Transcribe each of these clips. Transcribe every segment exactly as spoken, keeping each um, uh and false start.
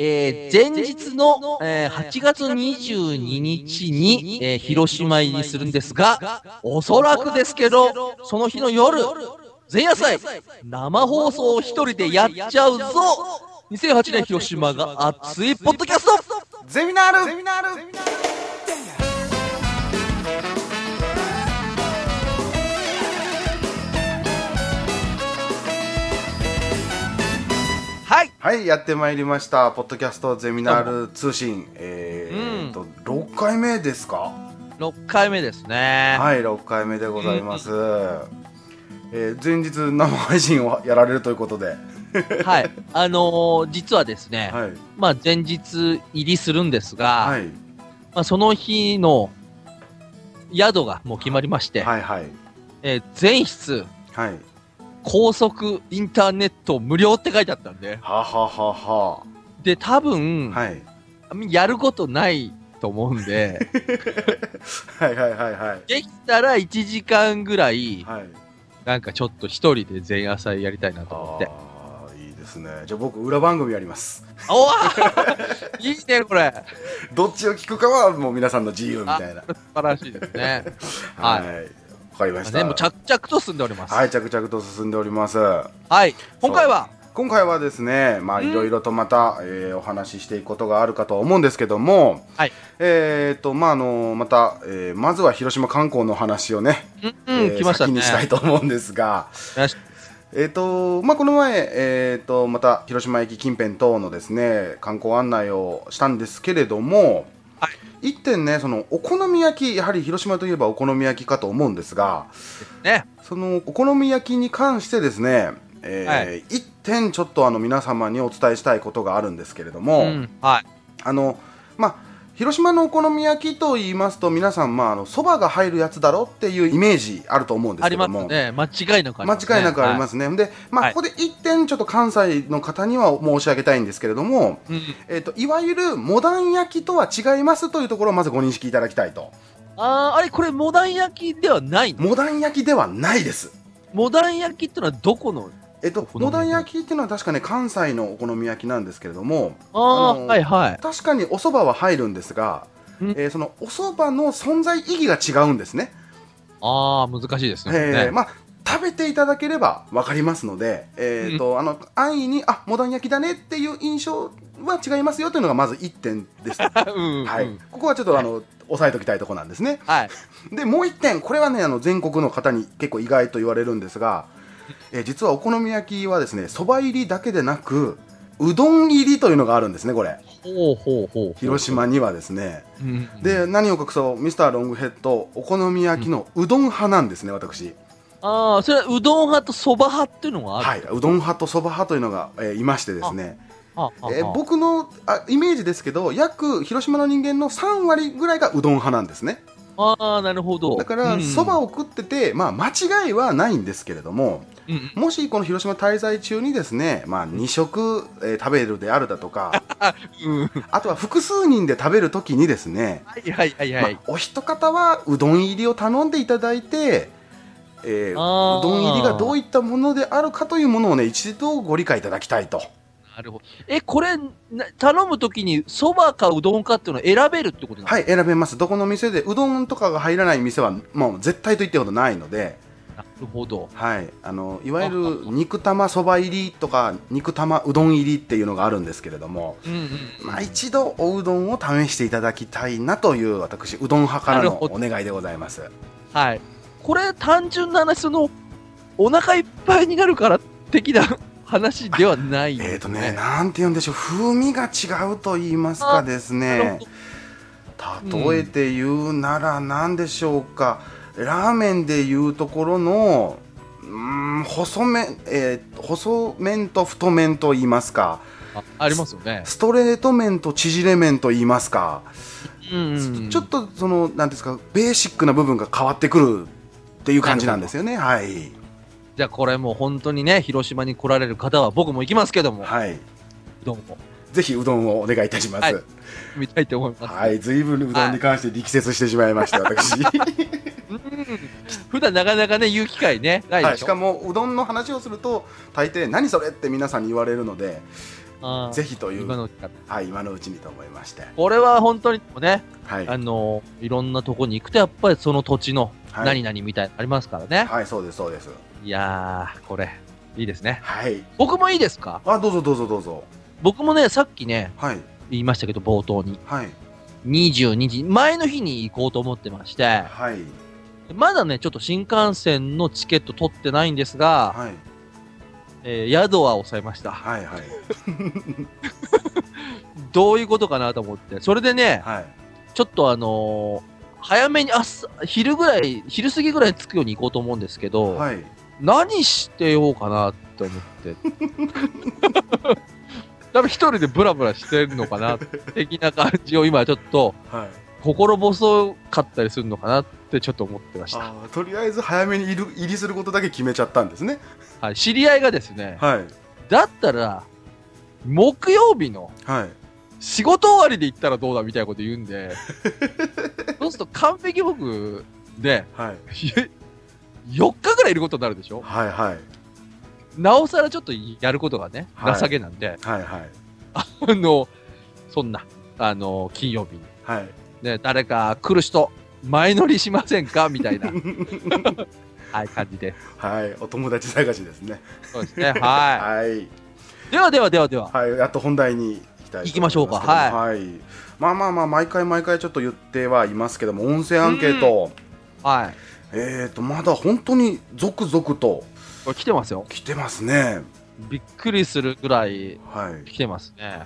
えー、前日の、えー、はちがつにじゅうににちに、えー、広島入りするんですが、おそらくですけど、その日の夜、前夜祭、生放送を一人でやっちゃうぞ。にせんはちねん広島が熱いポッドキャストゼミナールゼミナールはい、 はい、やってまいりましたポッドキャストゼミナール通信、えー、と、うん、ろっかいめですか。 ろっかいめですね。 はい、ろっかいめでございます、うん、えー、前日生配信をやられるということではい、あのー、実はですね、はい、まあ前日入りするんですが、はい、まあ、その日の宿がもう決まりまして、はいはい、えー、全室、はい、高速インターネット無料って書いてあったんで、 ははははで多分、はい、やることないと思うんではいはいはいはい、 できたらいちじかんぐらい、はい、なんかちょっと一人で前夜祭やりたいなと思って。 ああ、いいですね。じゃあ僕裏番組やります。 おいいねこれ。 どっちを聞くかはもう皆さんの自由みたいな。 素晴らしいですね。 はい、わかりました。 全部着々と進んでおります。 はい、着々と進んでおります。 はい、今回は今回はですね、まあいろいろとまた、えー、お話ししていくことがあるかとは思うんですけども、はい、えっとまああのまた、えー、まずは広島観光の話をね、 うんうん、えー、来ましたね、 先にしたいと思うんですが、えっとまあこの前えっとまた広島駅近辺等のですね観光案内をしたんですけれども、はい、一点ね、そのお好み焼き、やはり広島といえばお好み焼きかと思うんですが、ね、そのお好み焼きに関してですね、えーはい、一点ちょっとあの皆様にお伝えしたいことがあるんですけれども、うん、はい、あのまあ広島のお好み焼きと言いますと皆さんまああのそばが入るやつだろっていうイメージあると思うんですけども、 ありますね、間違いなくありますね、 間違いなくありますね、はい、でまあ、はい、ここで一点ちょっと関西の方には申し上げたいんですけれども、うん、えーと、いわゆるモダン焼きとは違いますというところをまずご認識いただきたいと。 あー、あれこれモダン焼きではないの？ モダン焼きではないです。 モダン焼きってのはどこの？ えっと、モダン焼きっていうのは確かね関西のお好み焼きなんですけれども、 ああの、はいはい、 確かにお蕎麦は入るんですが、えー、そのお蕎麦の存在意義が違うんですね。 ああ、難しいですね、えーまあ、食べていただければ分かりますので、えーとうん、あの安易にあモダン焼きだねっていう印象は違いますよというのがまずいってんです、うん、はい、うん、ここはちょっとあの、はい、押さえておきたいところなんですね、はい、でもういってん、これはねあの全国の方に結構意外と言われるんですが、えー、実はお好み焼きはですね、そば入りだけでなくうどん入りというのがあるんですね。これほうほうほう、 広島にはですね、うん、で何を隠そうミスターロングヘッドお好み焼きのうどん派なんですね、私。 ああ、それはうどん派とそば派っていうのがある？ はい、うどん派とそば派というのが、えー、いましてですね、ああえー、僕のあイメージですけど約広島の人間のさんわりぐらいがうどん派なんですね。 ああ、なるほど。 だからそば、うん、を食ってて、まあ、間違いはないんですけれども、うん、もしこの広島滞在中にですね、まあ、に食、えー、食べるであるだとか、うん、あとは複数人で食べるときにですね、はいはいはいはい、まあ、お一方はうどん入りを頼んでいただいて、えー、うどん入りがどういったものであるかというものをね一度ご理解いただきたいと。 なるほど。え、これ頼むときにそばかうどんかっていうのを選べるってことなんですか？ はい、選べます。どこの店でうどんとかが入らない店はもう絶対と言ってほどないので。 なるほど。 はい、あのいわゆる肉玉そば入りとか肉玉うどん入りっていうのがあるんですけれども、うんうん、まあ、一度おうどんを試していただきたいなという私うどん派からのお願いでございます。 はい、これ単純な話、そのお腹いっぱいになるから的な話ではないんですね。 えーとね、なんて言うんでしょう、風味が違うと言いますかですね、例えて言うなら何でしょうか、うん、ラーメンでいうところのうーん細麺、えー、細麺と太麺と言いますか、 あ, ありますよね。 ストレート麺と縮れ麺と言いますか、うんうん、ちょっとそのなんですかベーシックな部分が変わってくるっていう感じなんですよね。はい、 じゃあこれもう本当にね、広島に来られる方は僕も行きますけども、 はい、うどんもぜひうどんをお願いいたします。はい、 見たいと思います。 はい、ずいぶんうどんに関して力説してしまいました、はい、私うん、普段なかなかね言う機会ねないでしょ、 はい、しかもうどんの話をすると大抵何それって皆さんに言われるので、 ぜひという今のうちはい、今のうちにと思いまして。 これは本当にね、 はい、 あのいろんなとこに行くとやっぱりその土地の何々みたいなのありますからね。 はい、はい、そうですそうです。 いやーこれいいですね。 はい。 僕もいいですか？ あ、どうぞどうぞどうぞ。 僕もねさっきね、 はい、 言いましたけど冒頭に、 はい、 にじゅうにじ前の日に行こうと思ってまして、 はい、 まだねちょっと新幹線のチケット取ってないんですが、 はい、 えー、宿は抑えました。 はいはい。 どういうことかなと思って、それでね、 はい、 ちょっとあのー、早めに朝昼ぐらい昼過ぎぐらいに着くように行こうと思うんですけど、 はい、 何してようかなって思って多分一人でブラブラしてるのかな的な感じを今ちょっと、はい、心細かったりするのかなってちょっと思ってました。 あ、とりあえず早めに入りすることだけ決めちゃったんですね。 はい、知り合いがですね、 はい、 だったら木曜日の仕事終わりで行ったらどうだみたいなこと言うんでそうすると完璧僕で、はい、よっかぐらいいることになるでしょ。 はいはい。 なおさらちょっとやることがね、はい、情けなんで、はいはい、あのそんなあの金曜日に、はいね、誰か来る人前乗りしませんかみたいなはい感じです。 はい、お友達探しですね。 そうですね。はい。はい、ではではではでは、 はい、やっと本題に行きたいと思います。 行きましょうか。はい。 はい。まあまあまあ毎回毎回ちょっと言ってはいますけども、音声アンケート、 はい。 えっとまだ本当に続々とこれ来てますよ。 来てますね。 びっくりするぐらい来てますね。はい、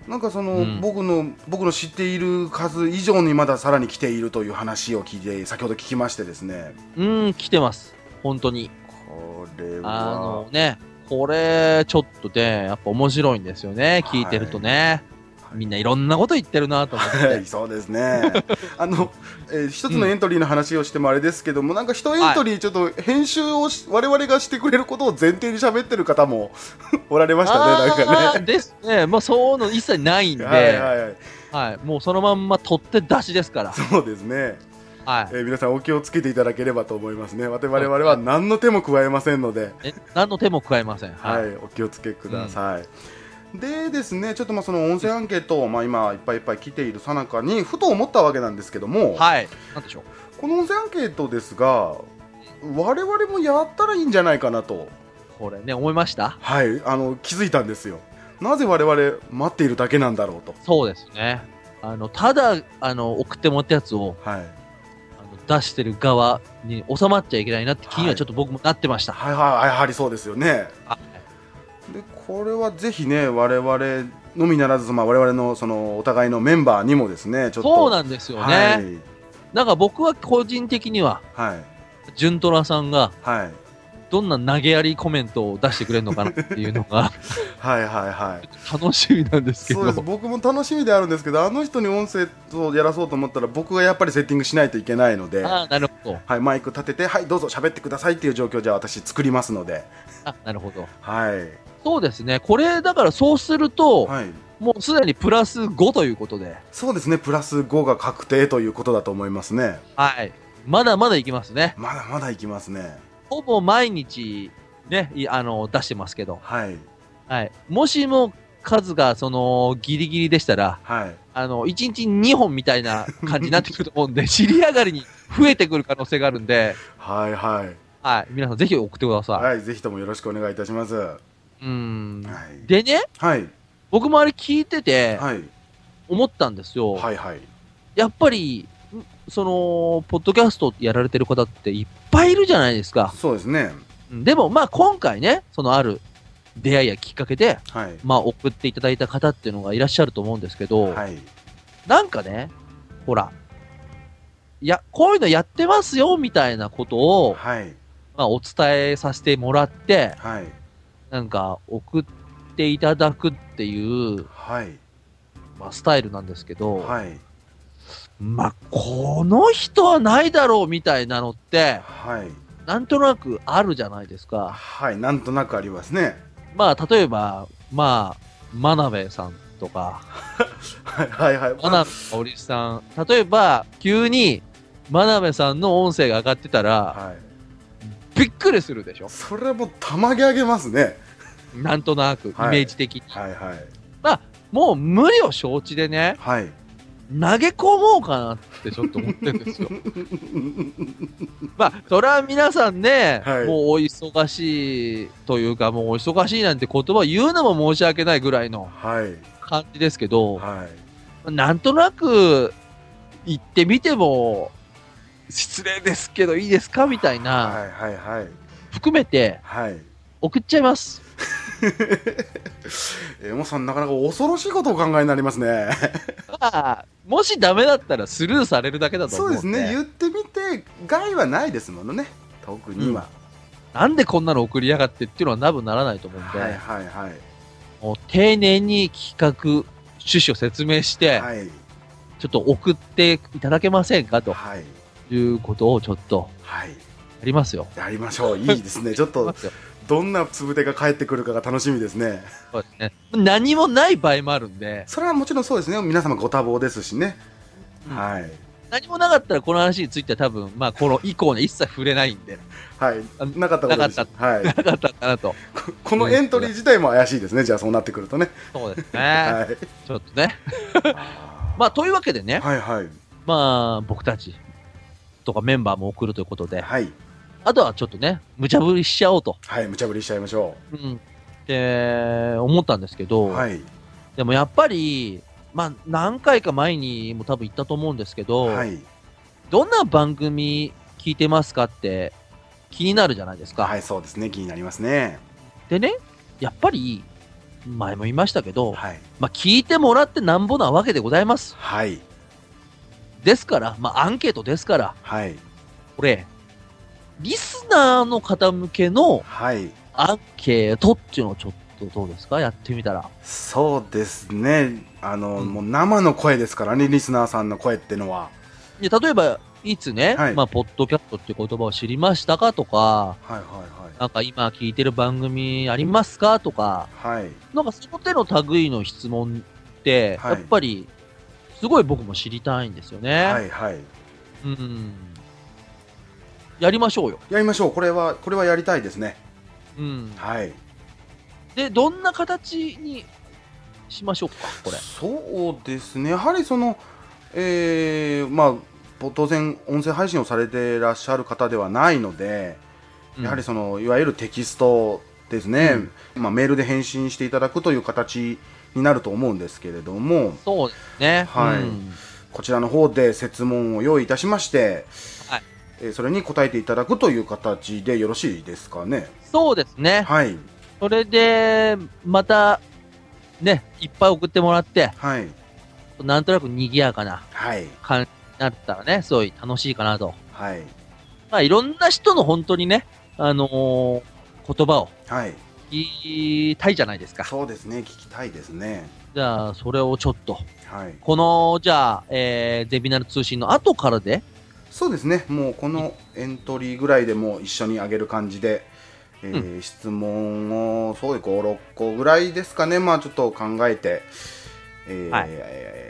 なんかその、うん、僕の僕の知っている数以上にまださらに来ているという話を聞いて先ほど聞きましてですね。 うん、来てます本当に。 これはあのね、これちょっとねやっぱ面白いんですよね、聞いてるとね。はい、みんないろんなこと言ってるなと思って。はい、 そうですね。あの、えー、一つのエントリーの話をしてもあれですけども、うん、なんか一エントリーちょっと編集をし、はい、我々がしてくれることを前提に喋ってる方もおられましたね。なんかね。 ですね。まあそういうの一切ないんで、はいはいはい、はい、もうそのまんま取って出しですから。 そうですね。はい、えー、皆さんお気をつけていただければと思いますね。我々は何の手も加えませんので。 え、何の手も加えません。 はい、はい、お気をつけください。うん、でですね、ちょっとまあその音声アンケート、まあ、今いっぱいいっぱい来ているさなかにふと思ったわけなんですけども、 はい、なんでしょう。 この音声アンケートですが、我々もやったらいいんじゃないかなと。 これね、思いました。 はい、あの気づいたんですよ。なぜ我々待っているだけなんだろうと。 そうですね。あのただあの送ってもらったやつを、はい、あの出してる側に収まっちゃいけないなって気にはちょっと僕もなってました。 はい、はいはい、やはりそうですよね。はい、でこれはぜひね、我々のみならず、まあ、我々のそのお互いのメンバーにもですね、ちょっとそうなんですよね。はい、なんか僕は個人的には、はい、ジュントラさんが、はい、どんな投げやりコメントを出してくれるのかなっていうのがはいはいはい、 楽しみなんですけど。 そうです、僕も楽しみであるんですけど、あの人に音声をやらそうと思ったら僕がやっぱりセッティングしないといけないので、 あ、なるほど、 はい、マイク立てて、はい、どうぞ喋ってくださいっていう状況じゃ私作りますので。 あ、なるほど、 はい、 そうですね。これだからそうすると、はい、もうすでにプラスごということで。 そうですね、プラスごが確定ということだと思いますね。 はい、まだまだいきますね。 まだまだいきますね。 ほぼ毎日ね、あの出してますけど、 はいはい、もしも数がそのギリギリでしたら、はい、あのいちにちにほんみたいな感じになってくると思うんで尻上がりに増えてくる可能性があるんではいはい、 はい、皆さんぜひ送ってください。 はい、ぜひともよろしくお願いいたします。うーん、はい、でね、 はい、 僕もあれ聞いてて、はい、思ったんですよ。 はいはい、やっぱりそのポッドキャストやられてる方っていっぱいいるじゃないですか。 そうですね。 でもまあ今回ね、そのある出会いやきっかけで、 はい、 まあ送っていただいた方っていうのがいらっしゃると思うんですけど、はい、なんかね、ほら、いや、こういうのやってますよみたいなことを、はい、まあお伝えさせてもらって、はい、なんか送っていただくっていう、はい、まあスタイルなんですけど、はい、まあこの人はないだろうみたいなのって、はい、なんとなくあるじゃないですか。 はい、なんとなくありますね。 まあ例えばまあ真鍋さんとかはいはいはい、 真鍋かおりさん、例えば急に真鍋さんの音声が上がってたら、はい、びっくりするでしょ。 それもたまげ上げますね。 なんとなくイメージ的に、 はい、はいはい、 もう無理を承知でね、 はい。 投げ込もうかなってちょっと思ってるんですよ。まあ、それは皆さんね、はい、もうお忙しいというか、もうお忙しいなんて言葉言うのも申し訳ないぐらいの感じですけど、はい、なんとなく言ってみても、失礼ですけどいいですかみたいな、はいはいはい、含めて、送っちゃいます。 えもさん、なかなか恐ろしいことをお考えになりますね。 まあ、もしダメだったらスルーされるだけだと思うんで。 そうですね、言ってみて害はないですものね、特には、 うん、なんでこんなの送りやがってっていうのは多分ならないと思うんで、はいはいはい、もう丁寧に企画趣旨を説明して、はい、ちょっと送っていただけませんかと、はい、いうことをちょっと、はい、やりますよ。 やりましょう。いいですね。ちょっとどんなつぶてが返ってくるかが楽しみですね。 そうですね。何もない場合もあるんで。 それはもちろんそうですね。皆様ご多忙ですしね。うん、はい。 何もなかったらこの話については多分、まあこの以降に一切触れないんで。 はい。なかったことです。 なかった。はい。なかったかなと。 このエントリー自体も怪しいですね。じゃあそうなってくるとね。 そうですね。はい。ちょっとね。まあというわけでね。はいはい。まあ僕たちとかメンバーも送るということで。はい。あとはちょっとね、無茶ぶりしちゃおうと。 はい、無茶ぶりしちゃいましょう。うん。 で、思ったんですけど、はい。でもやっぱり、まあ、何回か前にも多分言ったと思うんですけど、はい。どんな番組聞いてますかって気になるじゃないですか。 はい、そうですね、気になりますね。 でね、やっぱり、前も言いましたけど、はい。まあ、聞いてもらってなんぼなわけでございます。はい。ですから、まあ、アンケートですから、はい。これ、リスナーの方向けのアンケートっていうのをちょっとどうですか、やってみたら。 そうですね、あの、うん、もう生の声ですからね、リスナーさんの声ってのは。 例えばいつね、はい、まあポッドキャストっていう言葉を知りましたかとか、はいはいはい、なんか今聞いてる番組ありますかとか、はい、なんかその手の類の質問って、はい、やっぱりすごい僕も知りたいんですよね。はいはい。うん。やりましょうよ。 やりましょう。これは、これはやりたいですね。 うん。はい。で、どんな形にしましょうか、これ。 そうですね。やはりその、えー、まあ、当然、音声配信をされていらっしゃる方ではないので、うん、やはりその、いわゆるテキストですね。うん、まあ、メールで返信していただくという形になると思うんですけれども。 そうですね。 はい。うん、こちらの方で設問を用意いたしまして、はい。それに答えていただくという形でよろしいですかね。 そうですね。はい。それで、また、ね、いっぱい送ってもらって、はい。なんとなく賑やかな感じになったらね、すごい楽しいかなと。はい。まあ、いろんな人の本当にね、あのー、言葉を、はい。聞きたいじゃないですか。 そうですね、聞きたいですね。 じゃあ、それをちょっと、はい。この、じゃあ、えー、ゼビナル通信の後からで、 そうですね、もうこのエントリーぐらいでも一緒にあげる感じで、えーうん、質問をそうご、ろっこぐらいですかね、まあちょっと考えて、えーはい、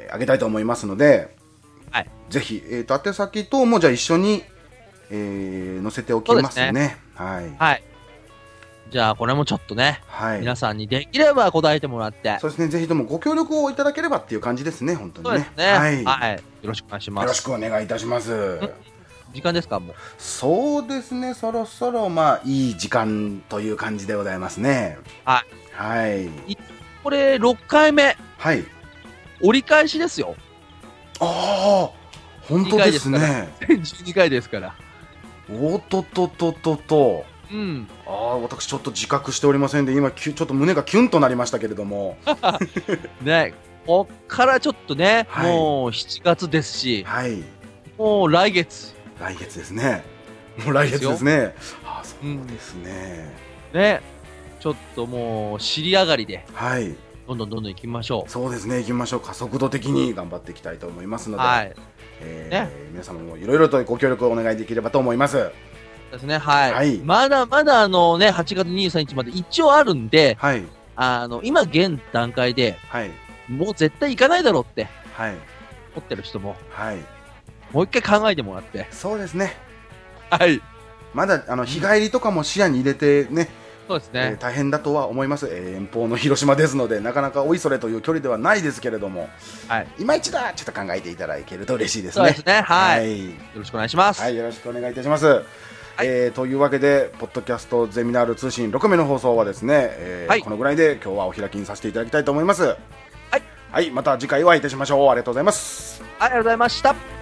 あげたいと思いますので、はい、ぜひ、えーと、宛先等もじゃあ一緒に、えー、載せておきますね。 ね、はい。はい。じゃあこれもちょっとね、はい、皆さんにできれば答えてもらって。 そうですね、ぜひともご協力をいただければっていう感じですね、本当にね。 そうですね。はい。はい、よろしくお願いします。 よろしくお願いいたします。 時間ですか、もう。 そうですね、そろそろまあいい時間という感じでございますね。はい。はい。 これろっかいめ。 はい。 折り返しですよ。 ああ、本当ですね。 じゅうにかいですから。 おっとっとっとっとっと。うん、ああ、私ちょっと自覚しておりませんで、今ちょっと胸がキュンとなりましたけれどもね、こっからちょっとね、はい、もうしちがつですし、はい、もう来月来月ですね、もう来月ですね。ああ、そうですね、 うん、ね、ちょっともう尻上がりで、はい、どんどんどんどん行きましょう。 そうですね、行きましょう。加速度的に頑張っていきたいと思いますので、はい、えーね、皆様もいろいろとご協力をお願いできればと思います。 ですね、はい。はい、まだまだあのね、はちがつにじゅうさんにちまで一応あるんで、はい、あの、今現段階で、はい、もう絶対行かないだろうって、はい、思ってる人も、はい、もう一回考えてもらって。 そうですね。 はい。 まだ、あの、日帰りとかも視野に入れてね、 そうですね、 えー、大変だとは思います、えー、遠方の広島ですのでなかなかおいそれという距離ではないですけれども、はい、今一度ちょっと考えていただけると嬉しいですね。 そうですね、はい、はい、よろしくお願いします。 はい、よろしくお願いいたします。はい、えー、というわけでポッドキャストゼミナール通信ろくめの放送はですね、えーはい、このぐらいで今日はお開きにさせていただきたいと思います。はい、はい、また次回お会いいたしましょう。ありがとうございます。 はい、ありがとうございました。